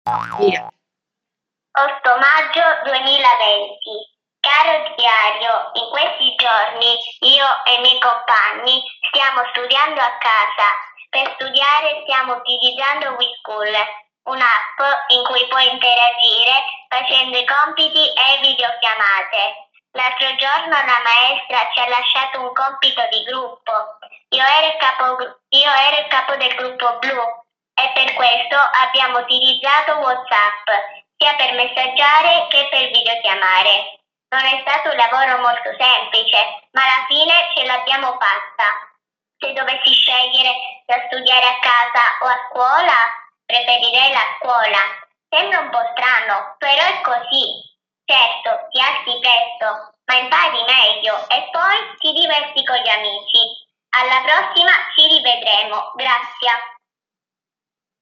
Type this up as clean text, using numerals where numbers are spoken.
Via. 8 maggio 2020. Caro diario, in questi giorni io e i miei compagni stiamo studiando a casa. Per studiare stiamo utilizzando WeSchool, un'app in cui puoi interagire facendo i compiti e videochiamate. L'altro giorno la maestra ci ha lasciato un compito di gruppo. Io ero il capo del gruppo blu e per questo abbiamo utilizzato WhatsApp sia per messaggiare che per videochiamare. Non è stato un lavoro molto semplice, ma alla fine ce l'abbiamo fatta. Se dovessi scegliere da studiare a casa o a scuola, preferirei la scuola. Sembra un po' strano, però è così. Certo, ti alzi presto, ma impari meglio e poi ti diverti con gli amici. Alla prossima ci rivedremo. Grazie.